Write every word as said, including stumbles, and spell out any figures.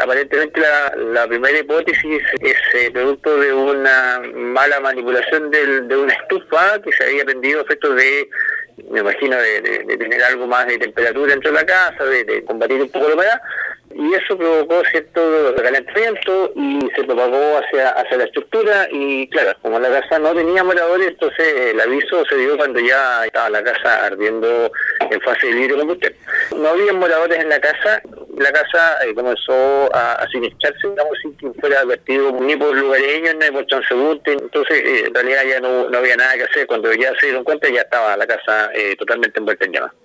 aparentemente la, la primera hipótesis es eh, producto de una mala manipulación del, de una estufa que se había prendido efectos de, me imagino, de, de, de tener algo más de temperatura dentro de la casa, de, de combatir un poco la humedad, y eso provocó cierto recalentamiento y se propagó hacia, hacia la estructura. Y claro, como la casa no tenía moradores, entonces el aviso se dio cuando ya estaba la casa ardiendo en fase de libre combustión. No había moradores en la casa. La casa eh, comenzó a, a sinistrarse, digamos, sin que fuera advertido ni por lugareños ni por transeúntes. Entonces, eh, en realidad ya no, no había nada que hacer. Cuando ya se dieron cuenta, ya estaba la casa eh, totalmente envuelta en llamas.